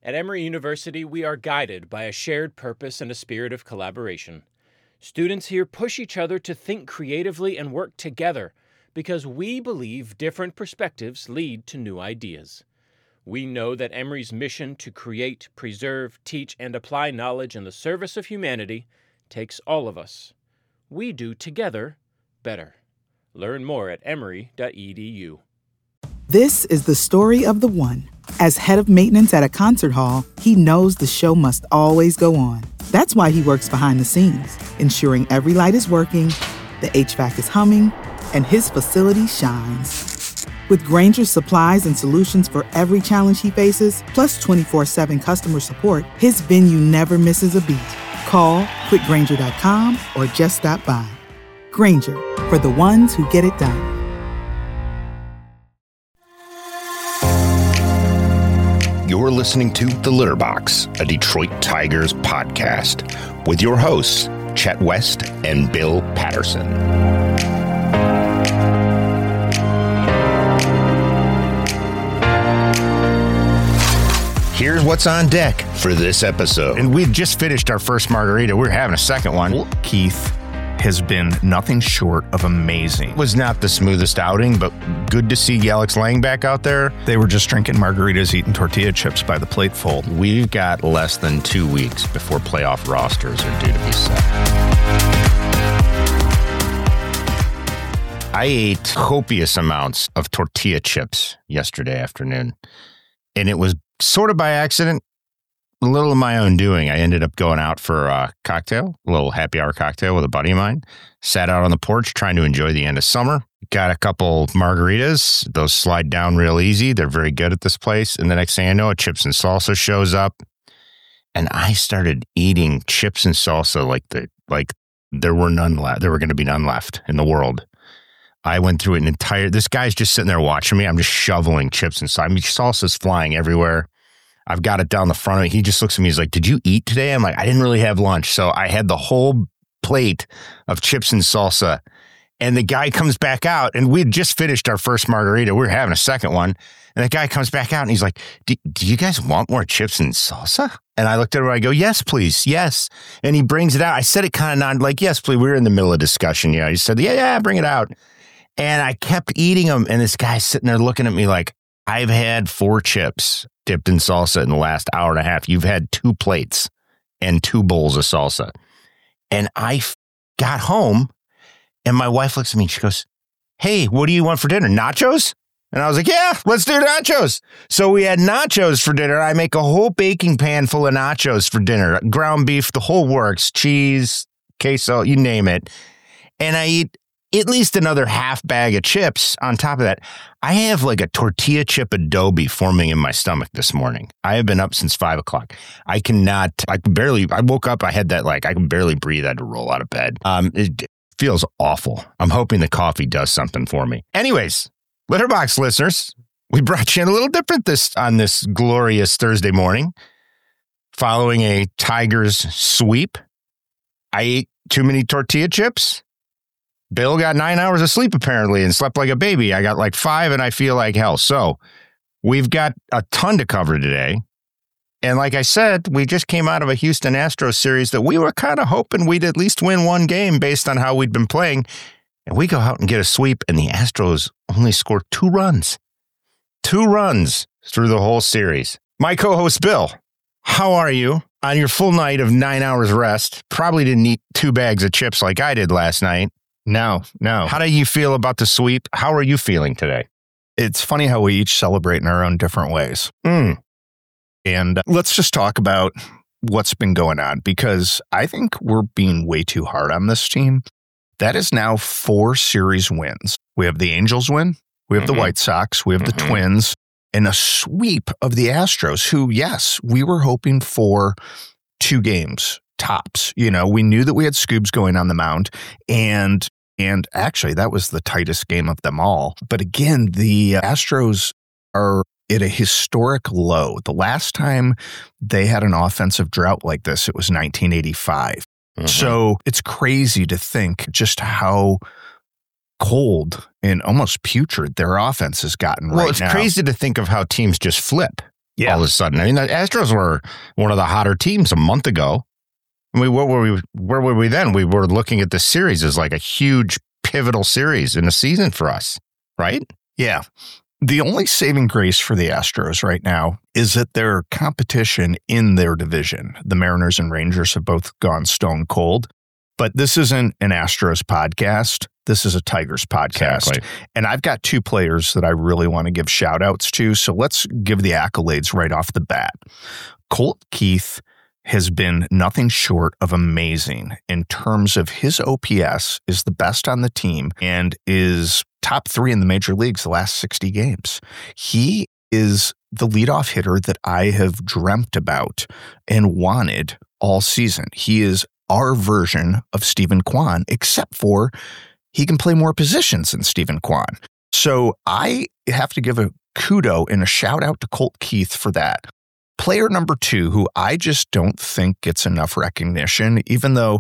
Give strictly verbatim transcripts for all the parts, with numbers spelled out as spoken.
At Emory University, we are guided by a shared purpose and a spirit of collaboration. Students here push each other to think creatively and work together because we believe different perspectives lead to new ideas. We know that Emory's mission to create, preserve, teach, and apply knowledge in the service of humanity takes all of us. We do together better. Learn more at emory dot e d u. This is the story of the one. As head of maintenance at a concert hall, he knows the show must always go on. That's why he works behind the scenes, ensuring every light is working, the H V A C is humming, and his facility shines. With Grainger's supplies and solutions for every challenge he faces, plus twenty-four seven customer support, his venue never misses a beat. Call quick grainger dot com or just stop by. Grainger, for the ones who get it done. You're listening to The Litter Box, a Detroit Tigers podcast, with your hosts, Chet West and Bill Patterson. Here's what's on deck for this episode. And we just finished our first margarita. We're having a second one. Keith has been nothing short of amazing. It was not the smoothest outing, but good to see Alex Lang back out there. They were just drinking margaritas, eating tortilla chips by the plateful. We've got less than two weeks before playoff rosters are due to be set. I ate copious amounts of tortilla chips yesterday afternoon, and it was sort of by accident, a little of my own doing. I ended up going out for a cocktail, a little happy hour cocktail with a buddy of mine. Sat out on the porch trying to enjoy the end of summer. Got a couple margaritas. Those slide down real easy. They're very good at this place. And the next thing I know, chips and salsa shows up. And I started eating chips and salsa like the like there were none left. There were going to be none left in the world. I went through an entire, this guy's just sitting there watching me. I'm just shoveling chips and salsa. I mean, salsa's flying everywhere. I've got it down the front of me. He just looks at me. He's like, did you eat today? I'm like, I didn't really have lunch. So I had the whole plate of chips and salsa. And the guy comes back out, and we had just finished our first margarita. We were having a second one. And the guy comes back out, and he's like, do, do you guys want more chips and salsa? And I looked at him, I go, yes, please. Yes. And he brings it out. I said it kind of non like, yes, please. We were in the middle of discussion. Yeah. He said, yeah, yeah, bring it out. And I kept eating them. And this guy's sitting there looking at me like, I've had four chips dipped in salsa in the last hour and a half. You've had two plates and two bowls of salsa. And I f- got home, and my wife looks at me and she goes, hey, what do you want for dinner? Nachos? And I was like, yeah, let's do nachos. So we had nachos for dinner. I make a whole baking pan full of nachos for dinner. Ground beef, the whole works, cheese, queso, you name it. And I eat at least another half bag of chips on top of that. I have like a tortilla chip adobe forming in my stomach this morning. I have been up since five o'clock. I cannot, I can barely, I woke up, I had that like, I can barely breathe. I had to roll out of bed. Um, it feels awful. I'm hoping the coffee does something for me. Anyways, Litterbox listeners, we brought you in a little different this on this glorious Thursday morning. Following a Tigers sweep, I ate too many tortilla chips. Bill got nine hours of sleep apparently and slept like a baby. I got like five and I feel like hell. So we've got a ton to cover today. And like I said, we just came out of a Houston Astros series that we were kind of hoping we'd at least win one game based on how we'd been playing. And we go out and get a sweep and the Astros only score two runs. Two runs through the whole series. My co-host Bill, how are you on your full night of nine hours rest? Probably didn't eat two bags of chips like I did last night. No, no. How do you feel about the sweep? How are you feeling today? It's funny how we each celebrate in our own different ways. Mm. And uh, let's just talk about what's been going on, because I think we're being way too hard on this team. That is now four series wins. We have the Angels win. We have mm-hmm. the White Sox. We have mm-hmm. the Twins. And a sweep of the Astros, who, yes, we were hoping for two games. Tops. You know, we knew that we had Scoobs going on the mound, and and actually that was the tightest game of them all. But again, the Astros are at a historic low. The last time they had an offensive drought like this, it was nineteen eighty-five. Mm-hmm. So it's crazy to think just how cold and almost putrid their offense has gotten well, right now. Well, it's crazy to think of how teams just flip. Yeah. all of a sudden. I mean, the Astros were one of the hotter teams a month ago. I mean, what were we, where were we then? We were looking at this series as like a huge pivotal series in the season for us, right? Yeah. The only saving grace for the Astros right now is that their competition in their division, the Mariners and Rangers, have both gone stone cold. But this isn't an Astros podcast. This is a Tigers podcast. Exactly. And I've got two players that I really want to give shout outs to. So let's give the accolades right off the bat. Colt Keith has been nothing short of amazing in terms of his O P S is the best on the team and is top three in the major leagues the last sixty games. He is the leadoff hitter that I have dreamt about and wanted all season. He is our version of Stephen Kwan, except for he can play more positions than Stephen Kwan. So I have to give a kudo and a shout out to Colt Keith for that. Player number two, who I just don't think gets enough recognition, even though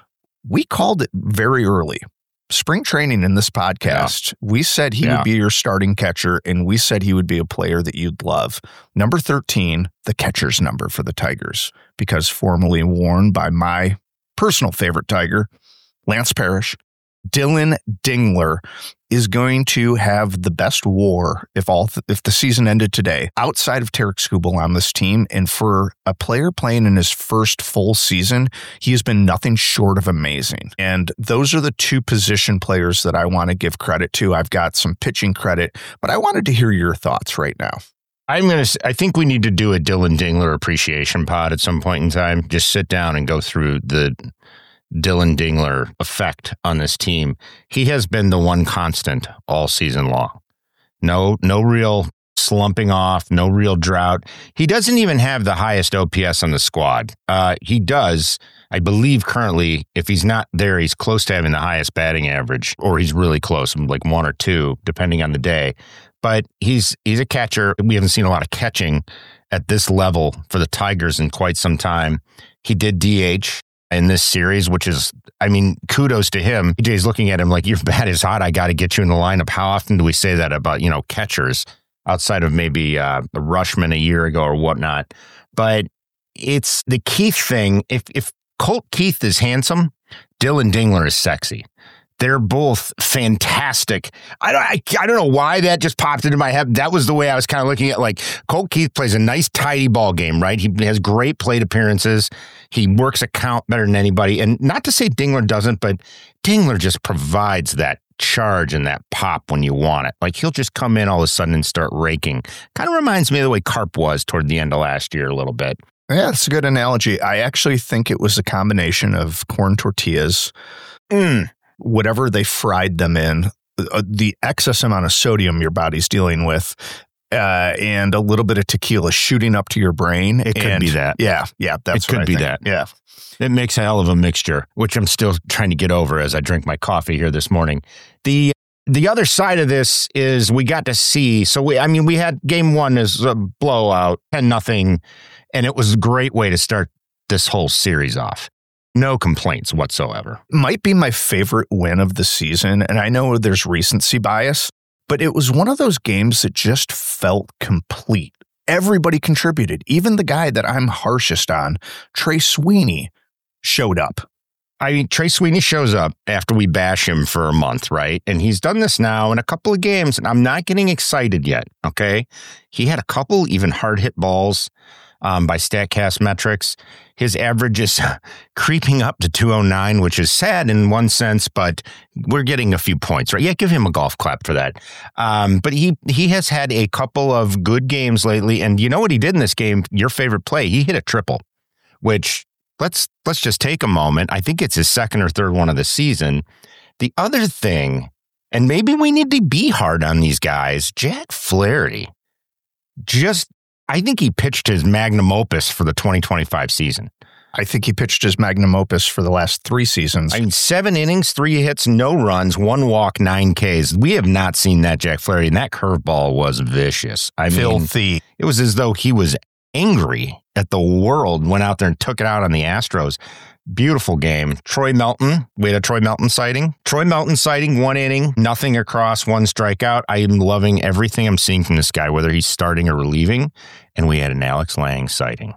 we called it very early. Spring training in this podcast, yeah. we said he yeah. would be your starting catcher, and we said he would be a player that you'd love. Number thirteen, the catcher's number for the Tigers, because formerly worn by my personal favorite Tiger, Lance Parrish. Dylan Dingler is going to have the best war if all th- if the season ended today outside of Tarek Skubal on this team. And for a player playing in his first full season, he has been nothing short of amazing. And those are the two position players that I want to give credit to. I've got some pitching credit, but I wanted to hear your thoughts right now. I'm going to, I think we need to do a Dylan Dingler appreciation pod at some point in time. Just sit down and go through the Dylan Dingler effect on this team. He has been the one constant all season long. No, no real slumping off, no real drought. He doesn't even have the highest O P S on the squad. Uh, he does, I believe currently, if he's not there, he's close to having the highest batting average, or he's really close, like one or two, depending on the day. But he's he's a catcher. We haven't seen a lot of catching at this level for the Tigers in quite some time. He did D H in this series, which is, I mean, kudos to him. E J's looking at him like, your bat is hot. I got to get you in the lineup. How often do we say that about, you know, catchers outside of maybe uh, Rushman a year ago or whatnot? But it's the Keith thing. If, if Colt Keith is handsome, Dylan Dingler is sexy. They're both fantastic. I don't, I, I don't know why that just popped into my head. That was the way I was kind of looking at, like, Colt Keith plays a nice, tidy ball game, right? He has great plate appearances. He works a count better than anybody. And not to say Dingler doesn't, but Dingler just provides that charge and that pop when you want it. Like, he'll just come in all of a sudden and start raking. Kind of reminds me of the way Carp was toward the end of last year a little bit. Yeah, that's a good analogy. I actually think it was a combination of corn tortillas, mm. whatever they fried them in, uh, the excess amount of sodium your body's dealing with, uh, and a little bit of tequila shooting up to your brain. It could and, be that. Yeah, yeah, that's it what could I be think. that. Yeah. It makes a hell of a mixture, which I'm still trying to get over as I drink my coffee here this morning. The the other side of this is we got to see, so we, I mean, we had game one as a blowout, ten nothing, and it was a great way to start this whole series off. No complaints whatsoever. Might be my favorite win of the season, and I know there's recency bias, but it was one of those games that just felt complete. Everybody contributed. Even the guy that I'm harshest on, Trey Sweeney, showed up. I mean, Trey Sweeney shows up after we bash him for a month, right? And he's done this now in a couple of games, and I'm not getting excited yet, okay? He had a couple even hard-hit balls um, by StatCast metrics. His average is creeping up to two oh nine, which is sad in one sense, but we're getting a few points, right? Yeah, give him a golf clap for that. Um, but he he has had a couple of good games lately, and you know what he did in this game? Your favorite play, he hit a triple, which let's let's just take a moment. I think it's his second or third one of the season. The other thing, and maybe we need to be hard on these guys, Jack Flaherty, just I think he pitched his magnum opus for the twenty twenty-five season. I think he pitched his magnum opus for the last three seasons. I mean, seven innings, three hits, no runs, one walk, nine Ks. We have not seen that Jack Flaherty, and that curveball was vicious. I Filthy. mean, it was as though he was angry at the world, went out there and took it out on the Astros. Beautiful game. Troy Melton, we had a Troy Melton sighting. Troy Melton sighting, one inning, nothing across, one strikeout. I am loving everything I'm seeing from this guy, whether he's starting or relieving. And we had an Alex Lang sighting.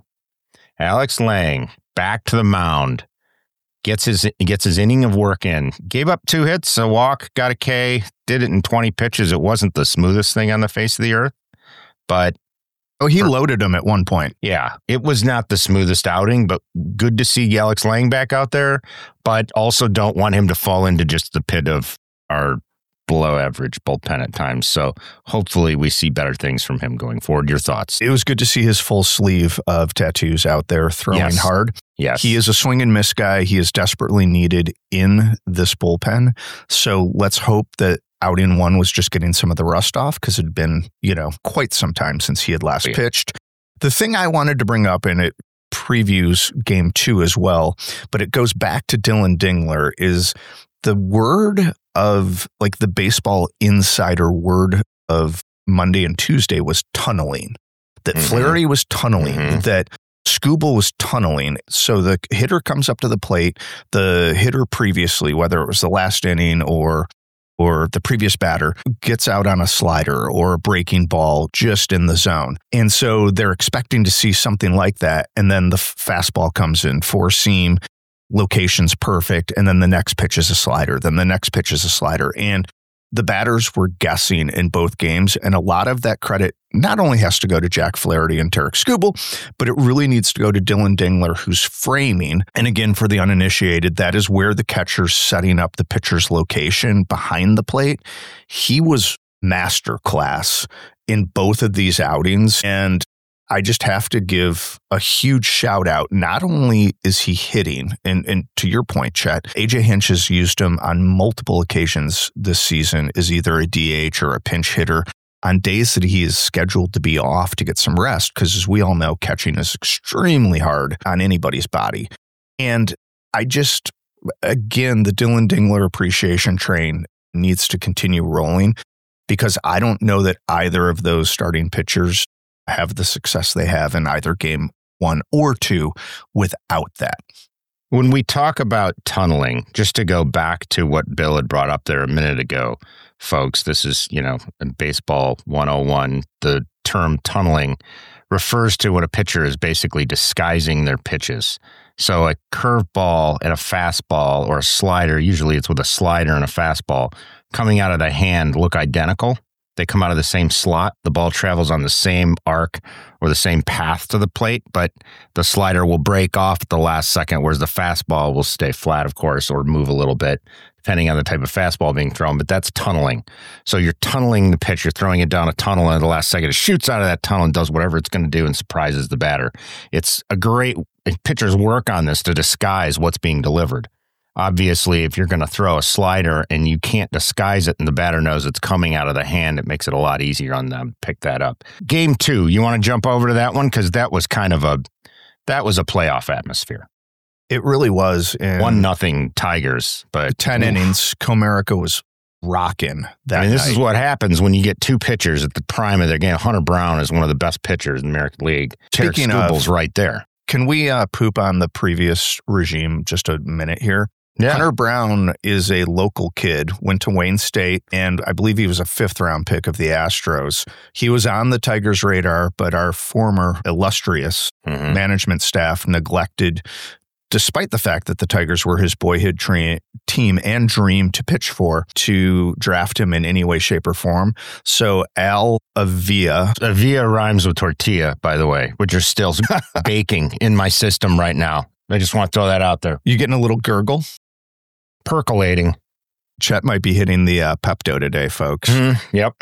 Alex Lang, back to the mound, gets his gets his inning of work in. Gave up two hits, a walk, got a K, did it in twenty pitches. It wasn't the smoothest thing on the face of the earth, but Oh, he loaded him at one point. yeah, it was not the smoothest outing, but good to see Alex Lang back out there, but also don't want him to fall into just the pit of our below average bullpen at times. So hopefully we see better things from him going forward. Your thoughts? It was good to see his full sleeve of tattoos out there throwing Yes. hard. Yes. He is a swing and miss guy. He is desperately needed in this bullpen. So let's hope that outing one was just getting some of the rust off, because it had been, you know, quite some time since he had last Yeah. pitched. The thing I wanted to bring up, and it previews game two as well, but it goes back to Dylan Dingler, is the word of, like, the baseball insider word of Monday and Tuesday was tunneling. That Mhm. Flaherty was tunneling, Mhm. that Skubal was tunneling. So the hitter comes up to the plate, the hitter previously, whether it was the last inning or or the previous batter, gets out on a slider or a breaking ball just in the zone. And so they're expecting to see something like that. And then the fastball comes in, four seam, location's perfect. And then the next pitch is a slider. Then the next pitch is a slider. And the batters were guessing in both games. And a lot of that credit not only has to go to Jack Flaherty and Tarek Skubal, but it really needs to go to Dylan Dingler, who's framing. And again, for the uninitiated, that is where the catcher's setting up the pitcher's location behind the plate. He was masterclass in both of these outings. And I just have to give a huge shout out. Not only is he hitting, and, and to your point, Chet, A J Hinch has used him on multiple occasions this season as either a D H or a pinch hitter on days that he is scheduled to be off to get some rest, because as we all know, catching is extremely hard on anybody's body. And I just, again, the Dylan Dingler appreciation train needs to continue rolling, because I don't know that either of those starting pitchers have the success they have in either game one or two without that. When we talk about tunneling, just to go back to what Bill had brought up there a minute ago, folks, this is, you know, in baseball one oh one, the term tunneling refers to when a pitcher is basically disguising their pitches. So a curveball and a fastball, or a slider, usually it's with a slider and a fastball, coming out of the hand look identical. They come out of the same slot. The ball travels on the same arc or the same path to the plate, but the slider will break off at the last second, whereas the fastball will stay flat, of course, or move a little bit, depending on the type of fastball being thrown. But that's tunneling. So you're tunneling the pitch. You're throwing it down a tunnel, and at the last second, it shoots out of that tunnel and does whatever it's going to do and surprises the batter. It's a great – pitchers work on this to disguise what's being delivered. Obviously, if you're going to throw a slider and you can't disguise it and the batter knows it's coming out of the hand, it makes it a lot easier on them to pick that up. Game two, you want to jump over to that one? Because that was kind of a, that was a playoff atmosphere. It really was. And One nothing Tigers, but ten oof. innings, Comerica was rocking that I mean, this night. is what happens when you get two pitchers at the prime of their game. Hunter Brown is one of the best pitchers in the American League. Speaking Tarek of- Skubal's right there. Can we uh, poop on the previous regime just a minute here? Yeah. Hunter Brown is a local kid, went to Wayne State, and I believe he was a fifth round pick of the Astros. He was on the Tigers' radar, but our former illustrious Mhm. management staff neglected, despite the fact that the Tigers were his boyhood tra- team and dream to pitch for, to draft him in any way, shape, or form. So Al Avila, Avila rhymes with tortilla, by the way, which are still baking in my system right now. I just want to throw that out there. you getting a little gurgle? Percolating. Chet might be hitting the uh, Pepto today, folks. Mm, yep.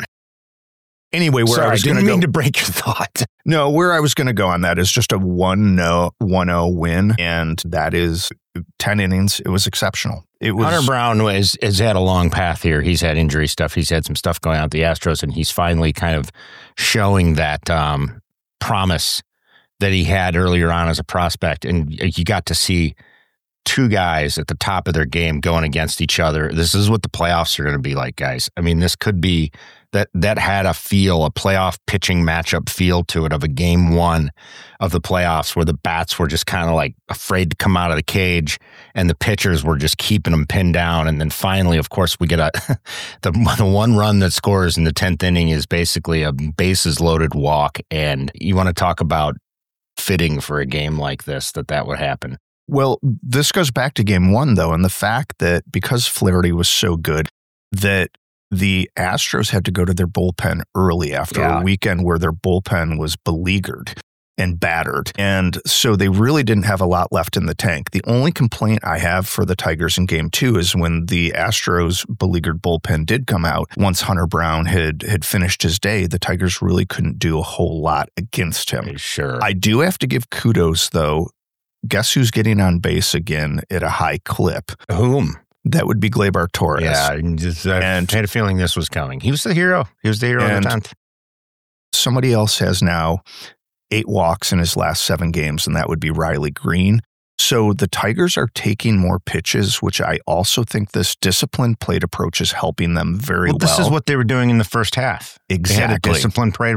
Anyway, where Sorry, I I was going didn't to mean go, to break your thought. no, where I was going to go on that is just a one no one oh win, and that is ten innings. It was exceptional. It was Hunter Brown has, has had a long path here. He's had injury stuff. He's had some stuff going on with the Astros, and he's finally kind of showing that um, promise that he had earlier on as a prospect. And you got to see two guys at the top of their game going against each other. This is what the playoffs are going to be like, guys. I mean, this could be that that had a feel, a playoff pitching matchup feel to it of a game one of the playoffs where the bats were just kind of like afraid to come out of the cage and the pitchers were just keeping them pinned down. And then finally, of course, we get a the, the one run that scores in the tenth inning is basically a bases loaded walk. And you want to talk about fitting for a game like this, that that would happen. Well, this goes back to game one, though, and the fact that because Flaherty was so good, that the Astros had to go to their bullpen early after Yeah. a weekend where their bullpen was beleaguered and battered. And so they really didn't have a lot left in the tank. The only complaint I have for the Tigers in game two is when the Astros beleaguered bullpen did come out, once Hunter Brown had, had finished his day, the Tigers really couldn't do a whole lot against him. Sure. I do have to give kudos, though. Guess who's getting on base again at a high clip? Whom? That would be Gleyber Torres. Yeah, just, I And- had a feeling this was coming. He was the hero. He was the hero of And- the tenth. Somebody else has now eight walks in his last seven games, and that would be Riley Green. So the Tigers are taking more pitches, which I also think this disciplined plate approach is helping them very Well, well. this is what they were doing in the first half. They had a Exactly. disciplined play.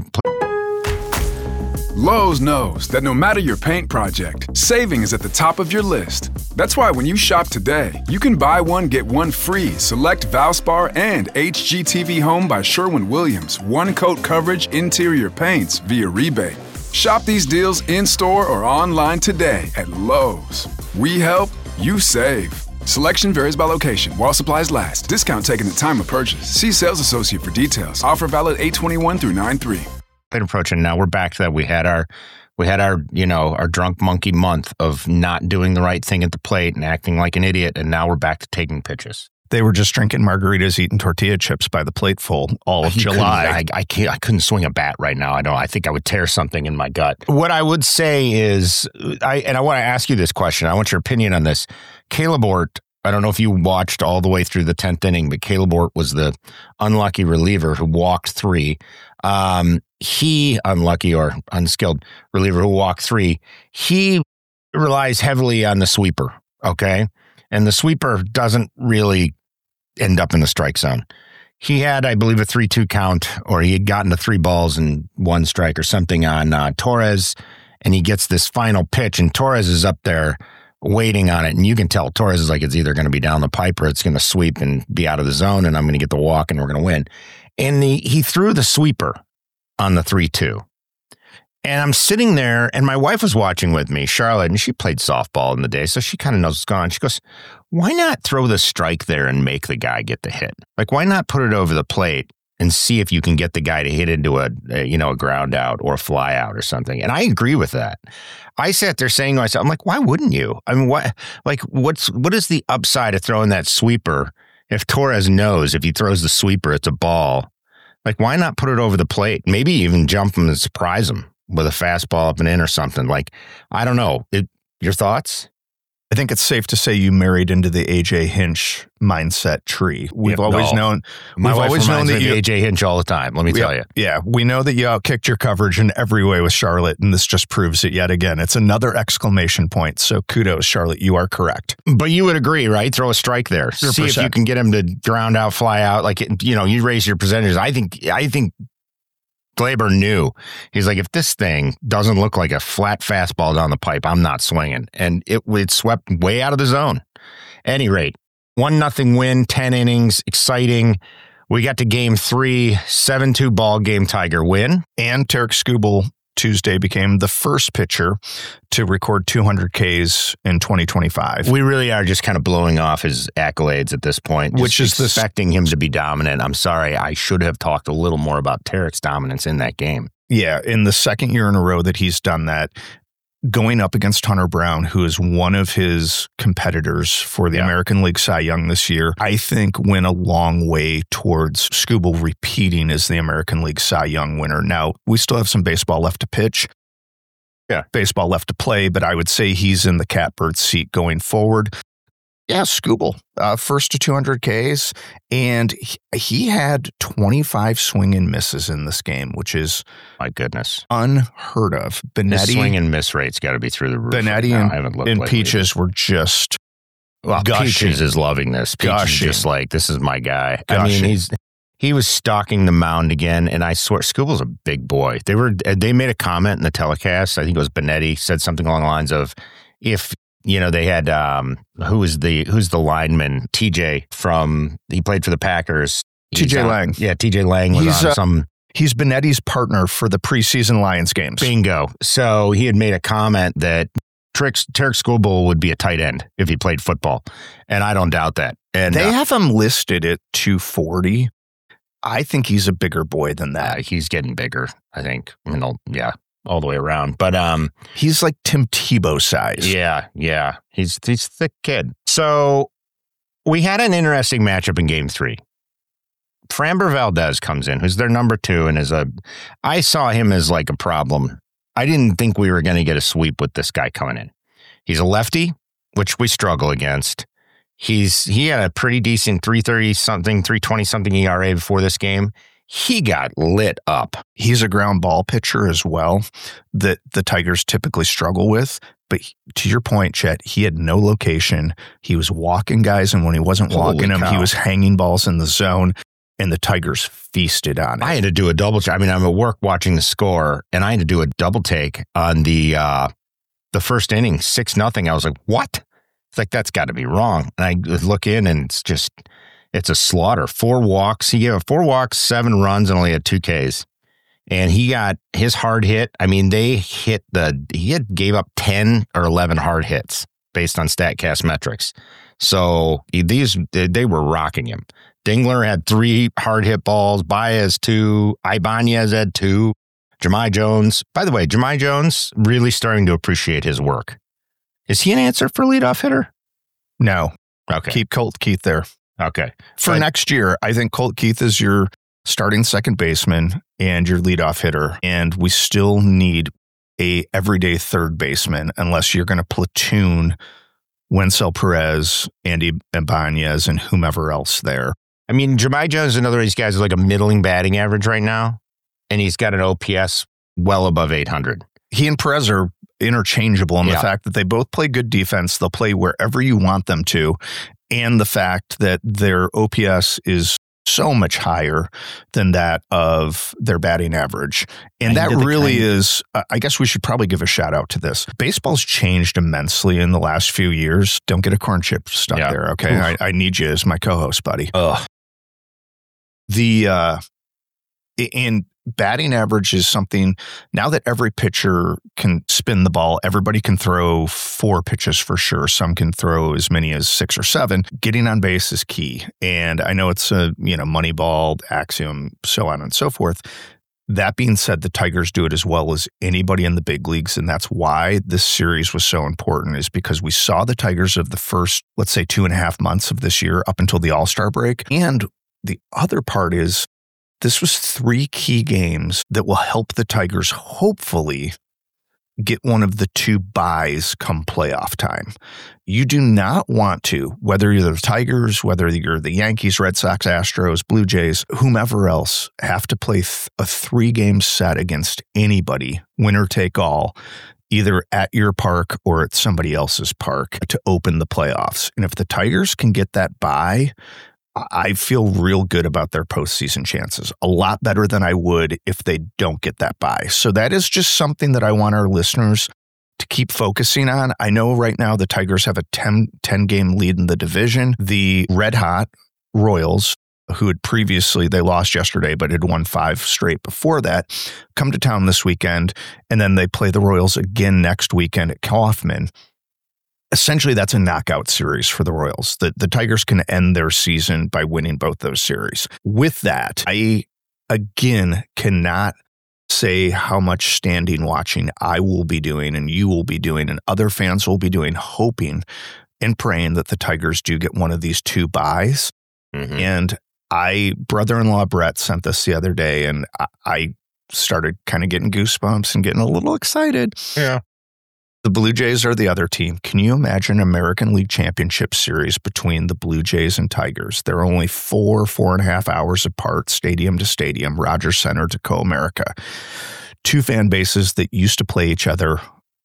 Lowe's knows that no matter your paint project, saving is at the top of your list. That's why when you shop today, you can buy one, get one free. Select Valspar and H G T V Home by Sherwin-Williams. One coat coverage interior paints via rebate. Shop these deals in-store or online today at Lowe's. We help, you save. Selection varies by location. While supplies last. Discount taken at time of purchase. See sales associate for details. Offer valid eight twenty-one through nine three. approach, and now we're back to that. We had our, we had our, you know, our drunk monkey month of not doing the right thing at the plate and acting like an idiot, and now we're back to taking pitches. They were just drinking margaritas, eating tortilla chips by the plateful all of He July. couldn't- I, I can't. I couldn't swing a bat right now. I don't. I think I would tear something in my gut. What I would say is, I and I want to ask you this question. I want your opinion on this. Caleb Ort. I don't know if you watched all the way through the tenth inning, but Caleb Ort was the unlucky reliever who walked three. Um, he, unlucky or unskilled reliever who walked three, he relies heavily on the sweeper, okay? And the sweeper doesn't really end up in the strike zone. He had, I believe, a three two count, or he had gotten to three balls and one strike or something on uh, Torres, and he gets this final pitch, and Torres is up there waiting on it, and you can tell Torres is like, it's either going to be down the pipe or it's going to sweep and be out of the zone, and I'm going to get the walk and we're going to win. And the, he threw the sweeper on the three two. And I'm sitting there, and my wife was watching with me, Charlotte, and she played softball in the day, so she kind of knows what's going on. She goes, why not throw the strike there and make the guy get the hit? Like, why not put it over the plate and see if you can get the guy to hit into a, a you know, a ground out or a fly out or something? And I agree with that. I sat there saying to myself, I'm like, why wouldn't you? I mean, what, like, what's, what is the upside of throwing that sweeper if Torres knows if he throws the sweeper, it's a ball? Like, why not put it over the plate? Maybe even jump him and surprise him with a fastball up and in or something. Like, I don't know. It, your thoughts? I think it's safe to say you married into the A J Hinch mindset tree. We've Yeah, always no. known, My we've wife always known reminds that me of you, A J Hinch all the time. Let me tell yeah, you. yeah, we know that you outkicked your coverage in every way with Charlotte, and this just proves it yet again. It's another exclamation point. So kudos, Charlotte. You are correct. But you would agree, right? Throw a strike there. one hundred See if percent. you can get him to ground out, fly out. Like, you know, you raise your percentages. I think, I think Gleyber knew. He's like, if this thing doesn't look like a flat fastball down the pipe, I'm not swinging. And it, it swept way out of the zone. Any rate, one nothing win, ten innings, exciting. We got to game three, seven two ball game, Tiger win. And Tarek Skubal Tuesday became the first pitcher to record two hundred Ks in twenty twenty-five. We really are just kind of blowing off his accolades at this point, just Which is this- expecting him to be dominant. I'm sorry, I should have talked a little more about Tarek's dominance in that game. Yeah, in the second year in a row that he's done that, going up against Hunter Brown, who is one of his competitors for the Yeah. American League Cy Young this year, I think went a long way towards Skubal repeating as the American League Cy Young winner. Now, we still have some baseball left to pitch. Yeah. Baseball left to play, but I would say he's in the catbird seat going forward. Yeah, Skubal, uh, first to two hundred Ks, and he, he had twenty-five swing and misses in this game, which is My goodness. unheard of. His Benetti, swing and miss rate's got to be through the roof. Benetti right now. and, I haven't looked and lately. Peaches were just Well, gushing. Peaches is loving this. Peaches is Gushing. just like, this is my guy. I Gushing. mean, he's he was stalking the mound again, and I swear, Scooble's a big boy. They were they made a comment in the telecast. I think it was Benetti said something along the lines of, if you know they had um, who is the who's the lineman T J from he played for the Packers. T J Lang. Yeah, T J Lang was He's, on uh, some. He's Benetti's partner for the preseason Lions games. Bingo. So he had made a comment that Tarek Skubal would be a tight end if he played football, and I don't doubt that. And they uh, have him listed at two forty. I think he's a bigger boy than that. uh, he's getting bigger. I think. I mean, all- yeah, all the way around. But um, He's like Tim Tebow size. yeah, yeah, he's he's a thick kid. So we had an interesting matchup in Game Three. Framber Valdez comes in, who's their number two, and is a. I saw him as like a problem. I didn't think we were going to get a sweep with this guy coming in. He's a lefty, which we struggle against. He's he had a pretty decent three thirty something, three twenty something E R A before this game. He got lit up. He's a ground ball pitcher as well that the Tigers typically struggle with. But to your point, Chet, he had no location. He was walking guys, and when he wasn't Holy walking them, cow. he was hanging balls in the zone, and the Tigers feasted on it. I had to do a double check. I mean, I'm at work watching the score, and I had to do a double take on the uh, the first inning, six nothing. I was like, what? It's like, that's got to be wrong. And I look in, and it's just, it's a slaughter. Four walks. He gave four walks, seven runs, and only had two Ks. And he got his hard hit. I mean, they hit the, he had gave up ten or eleven hard hits based on StatCast metrics. So these, they were rocking him. Dingler had three hard hit balls. Baez two. Ibanez had two. Jahmai Jones. By the way, Jahmai Jones really starting to appreciate his work. Is he an answer for leadoff hitter? No. Okay. Keep Colt Keith there. Okay. For But- next year, I think Colt Keith is your starting second baseman and your leadoff hitter. And we still need a everyday third baseman unless you're going to platoon Wencel Perez, Andy Ibanez, and whomever else there. I mean, Jahmai Jones is another of these guys with like a middling batting average right now, and he's got an O P S well above eight hundred. He and Perez are interchangeable in Yeah. the fact that they both play good defense. They'll play wherever you want them to. And the fact that their O P S is so much higher than that of their batting average. And Kind that of the really kind- is, uh, I guess we should probably give a shout out to this. Baseball's changed immensely in the last few years. Don't get a corn chip stuck Yeah. there, okay? I, I need you as my co-host, buddy. Ugh. The, uh, and batting average is something now that every pitcher can spin the ball, everybody can throw four pitches for sure. Some can throw as many as six or seven. Getting on base is key. And I know it's a, you know, money ball axiom, so on and so forth. That being said, the Tigers do it as well as anybody in the big leagues. And that's why this series was so important, is because we saw the Tigers of the first, let's say, two and a half months of this year up until the All-Star break. And the other part is, this was three key games that will help the Tigers hopefully get one of the two byes come playoff time. You do not want to, whether you're the Tigers, whether you're the Yankees, Red Sox, Astros, Blue Jays, whomever else, have to play th- a three-game set against anybody, winner take all, either at your park or at somebody else's park to open the playoffs. And if the Tigers can get that bye, I feel real good about their postseason chances, a lot better than I would if they don't get that bye. So that is just something that I want our listeners to keep focusing on. I know right now the Tigers have a ten, ten game lead in the division. The red hot Royals, who had previously, they lost yesterday, but had won five straight before that, come to town this weekend, and then they play the Royals again next weekend at Kauffman. Essentially, that's a knockout series for the Royals. The, the Tigers can end their season by winning both those series. With that, I, again, cannot say how much standing watching I will be doing and you will be doing and other fans will be doing, hoping and praying that the Tigers do get one of these two byes. Mm-hmm. And I, brother-in-law Brett sent this the other day, and I, I started kind of getting goosebumps and getting a little excited. Yeah. The Blue Jays are the other team. Can you imagine American League Championship Series between the Blue Jays and Tigers? They're only four, four and a half hours apart, stadium to stadium, Rogers Center to Co-America. Two fan bases that used to play each other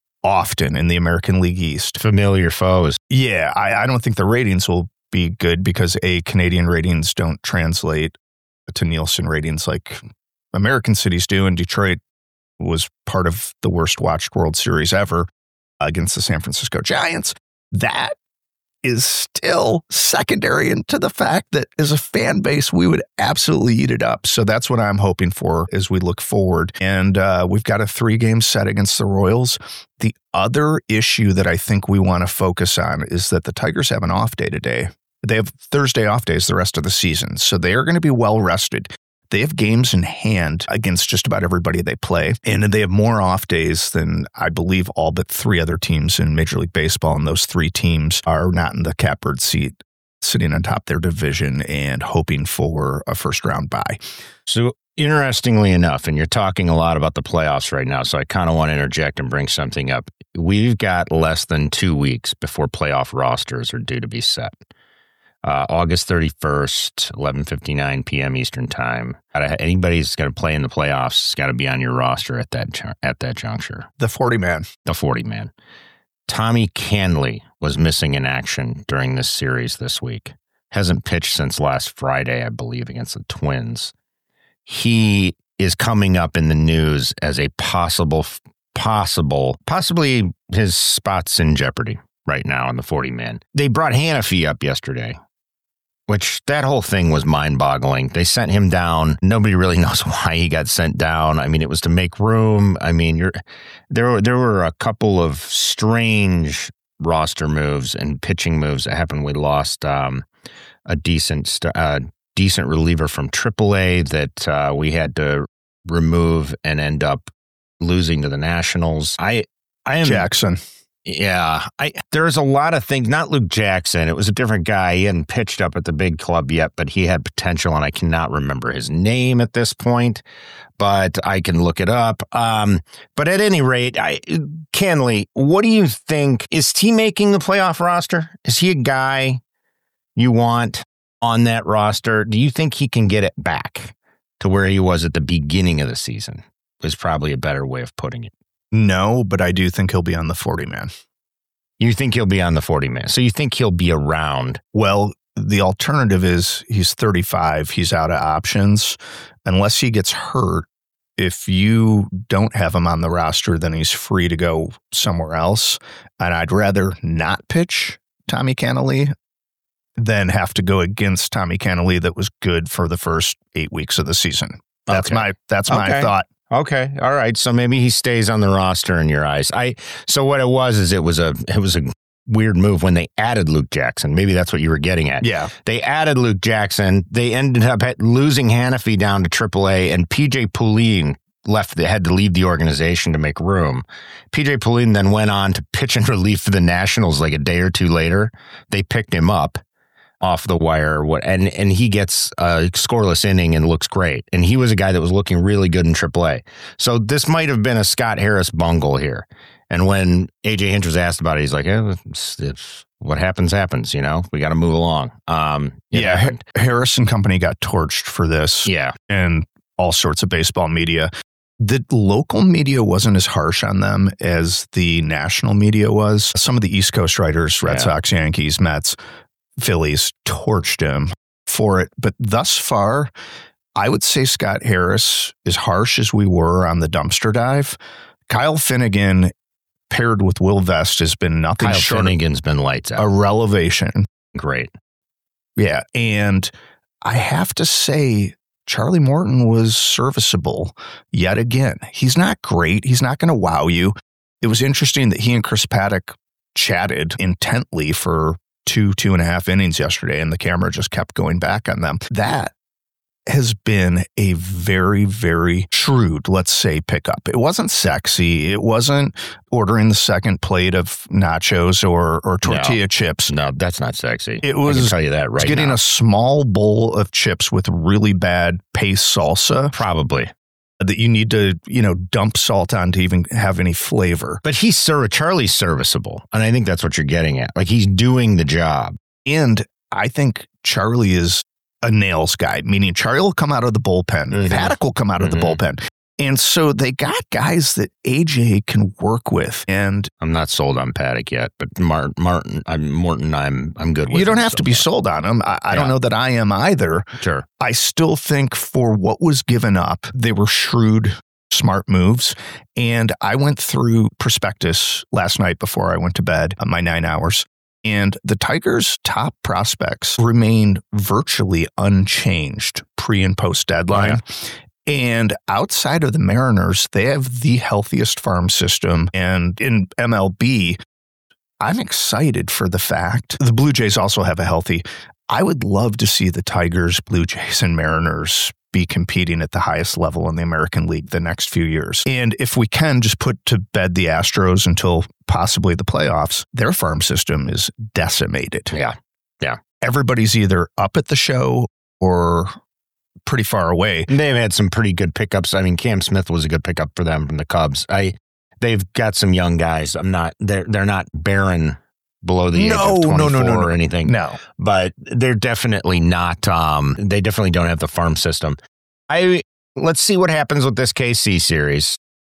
often in the American League East. Familiar foes. Yeah, I, I don't think the ratings will be good because, A, Canadian ratings don't translate to Nielsen ratings like American cities do, and Detroit was part of the worst watched World Series ever against the San Francisco Giants. That is still secondary into the fact that as a fan base, we would absolutely eat it up. So that's what I'm hoping for as we look forward. And uh, we've got a three-game set against the Royals. The other issue that I think we want to focus on is that the Tigers have an off day today. They have Thursday off days the rest of the season. So they are going to be well rested. They have games in hand against just about everybody they play, and they have more off days than I believe all but three other teams in Major League Baseball, and those three teams are not in the catbird seat, sitting on top of their division and hoping for a first-round bye. So interestingly enough, and you're talking a lot about the playoffs right now, so I kind of want to interject and bring something up. We've got less than two weeks before playoff rosters are due to be set. Uh, August thirty-first, eleven fifty-nine p.m. Eastern Time. Anybody who's going to play in the playoffs has got to be on your roster at that at that juncture. The forty-man. The forty-man. Tommy Kahnle was missing in action during this series this week. Hasn't pitched since last Friday, I believe, against the Twins. He is coming up in the news as a possible, possible, possibly his spot's in jeopardy right now in the forty-man. They brought Hannafy up yesterday, which that whole thing was mind-boggling. They sent him down. Nobody really knows why he got sent down. I mean, it was to make room. I mean, you're there were there were a couple of strange roster moves and pitching moves that happened. We lost um, a decent uh, decent reliever from triple A that uh, we had to remove and end up losing to the Nationals. I I am Jackson. Yeah, I there's a lot of things. Not Luke Jackson. It was a different guy. He hadn't pitched up at the big club yet, but he had potential, and I cannot remember his name at this point, but I can look it up. Um, but at any rate, I, Kahnle, what do you think? Is he making the playoff roster? Is he a guy you want on that roster? Do you think he can get it back to where he was at the beginning of the season? Is probably a better way of putting it. No, but I do think he'll be on the forty-man. You think he'll be on the forty-man. So you think he'll be around. Well, the alternative is he's thirty-five. He's out of options. Unless he gets hurt, if you don't have him on the roster, then he's free to go somewhere else. And I'd rather not pitch Tommy Kahnle than have to go against Tommy Kahnle that was good for the first eight weeks of the season. That's okay. my that's my okay. thought. Okay. All right. So maybe he stays on the roster in your eyes. I so what it was is it was a it was a weird move when they added Luke Jackson. Maybe that's what you were getting at. Yeah. They added Luke Jackson. They ended up losing Hannafy down to triple A, and P J Pulin left the, had to leave the organization to make room. P J Pulin then went on to pitch in relief for the Nationals like a day or two later. They picked him up off the wire, what and and he gets a scoreless inning and looks great. And he was a guy that was looking really good in triple A. So this might have been a Scott Harris bungle here. And when A J Hinch was asked about it, he's like, eh, it's, it's, what happens, happens, you know? We got to move along. Um, yeah, ha- Harris and company got torched for this. Yeah. And all sorts of baseball media. The local media wasn't as harsh on them as the national media was. Some of the East Coast writers, Red yeah. Sox, Yankees, Mets, Phillies, torched him for it. But thus far, I would say Scott Harris, as harsh as we were on the dumpster dive, Kyle Finnegan paired with Will Vest has been nothing Kyle short Finnegan's been lights out. A relevation. Great. Yeah. And I have to say, Charlie Morton was serviceable yet again. He's not great. He's not going to wow you. It was interesting that he and Chris Paddock chatted intently for two, two and a half innings yesterday, and the camera just kept going back on them. That has been a very, very shrewd, let's say, pickup. It wasn't sexy. It wasn't ordering the second plate of nachos or, or tortilla no. chips. No, that's not sexy. It was, I can tell you that right getting now. a small bowl of chips with really bad paste salsa. Probably. That you need to, you know, dump salt on to even have any flavor. But he's ser- Charlie's serviceable, and I think that's what you're getting at. Like, he's doing the job. And I think Charlie is a nails guy, meaning Charlie will come out of the bullpen. Mm-hmm. Paddock will come out of mm-hmm. the bullpen. And so they got guys that A J can work with. And I'm not sold on Paddock yet, but Martin, Martin I'm Morton, I'm I'm good with. You don't him have so to be far. sold on him. I, I yeah. don't know that I am either. Sure. I still think for what was given up, they were shrewd, smart moves. And I went through prospectus last night before I went to bed, uh, my nine hours. And the Tigers' top prospects remained virtually unchanged pre and post deadline. Oh, yeah. And outside of the Mariners, they have the healthiest farm system. And in M L B, I'm excited for the fact the Blue Jays also have a healthy. I would love to see the Tigers, Blue Jays, and Mariners be competing at the highest level in the American League the next few years. And if we can just put to bed the Astros until possibly the playoffs, their farm system is decimated. Yeah. Yeah. Everybody's either up at the show or pretty far away. They've had some pretty good pickups. I mean, Cam Smith was a good pickup for them from the Cubs. I, they've got some young guys. I'm not, they're, they're not barren below the no, age of twenty-four no, no, no, no. or anything. No. But they're definitely not, um, they definitely don't have the farm system. I, let's see what happens with this K C series.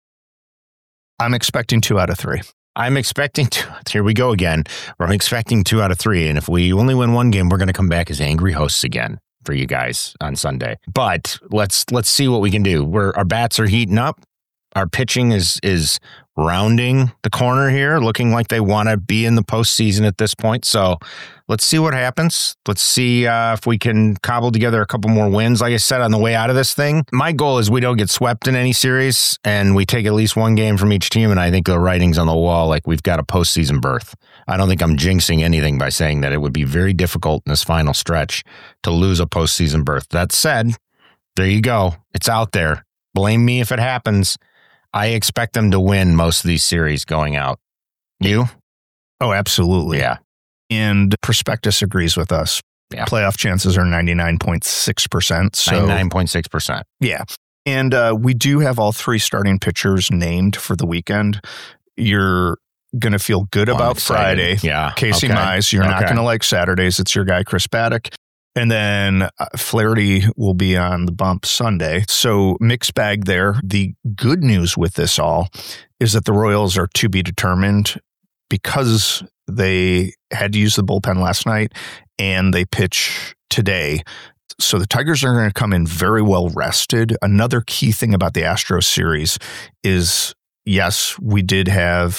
I'm expecting two out of three. I'm expecting two. Here we go again. I'm expecting two out of three. And if we only win one game, we're going to come back as angry hosts again for you guys on Sunday. But let's let's see what we can do. We're our bats are heating up. Our pitching is is rounding the corner here, looking like they want to be in the postseason at this point. So let's see what happens. Let's see uh, if we can cobble together a couple more wins. Like I said, on the way out of this thing, my goal is we don't get swept in any series and we take at least one game from each team. And I think the writing's on the wall, like we've got a postseason berth. I don't think I'm jinxing anything by saying that it would be very difficult in this final stretch to lose a postseason berth. That said, there you go. It's out there. Blame me if it happens. I expect them to win most of these series going out. You? Oh, absolutely. Yeah. And Prospectus agrees with us. Yeah. Playoff chances are ninety-nine point six percent. So, ninety-nine point six percent. Yeah. And uh, we do have all three starting pitchers named for the weekend. You're going to feel good well, about Friday. Yeah. Casey okay. Mize. You're okay. not going to like Saturdays. It's your guy, Chris Paddock. And then uh, Flaherty will be on the bump Sunday. So mixed bag there. The good news with this all is that the Royals are to be determined because they had to use the bullpen last night and they pitch today. So the Tigers are going to come in very well rested. Another key thing about the Astros series is, yes, we did have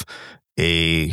a,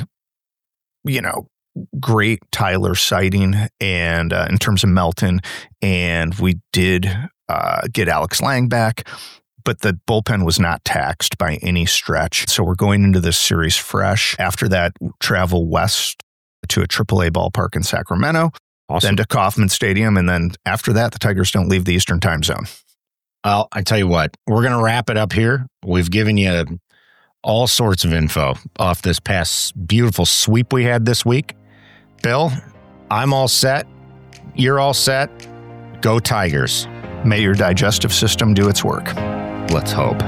you know, great Tyler sighting and uh, in terms of Melton, and we did uh, get Alex Lang back, but the bullpen was not taxed by any stretch. So we're going into this series fresh. After that, travel west to a triple A ballpark in Sacramento, awesome. Then to Kauffman Stadium, and then after that, the Tigers don't leave the Eastern time zone. Well, I tell you what, we're going to wrap it up here. We've given you all sorts of info off this past beautiful sweep we had this week. Bill, I'm all set. You're all set. Go Tigers. May your digestive system do its work. Let's hope.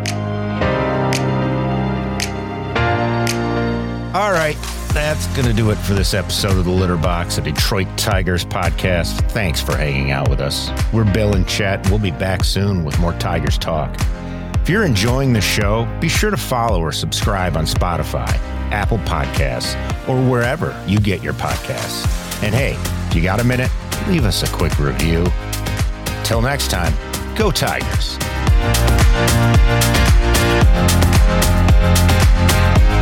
All right. That's going to do it for this episode of the Litter Box, a Detroit Tigers podcast. Thanks for hanging out with us. We're Bill and Chet. We'll be back soon with more Tigers talk. If you're enjoying the show, be sure to follow or subscribe on Spotify, Apple Podcasts, or wherever you get your podcasts. And hey, if you got a minute, leave us a quick review. Till next time, go Tigers.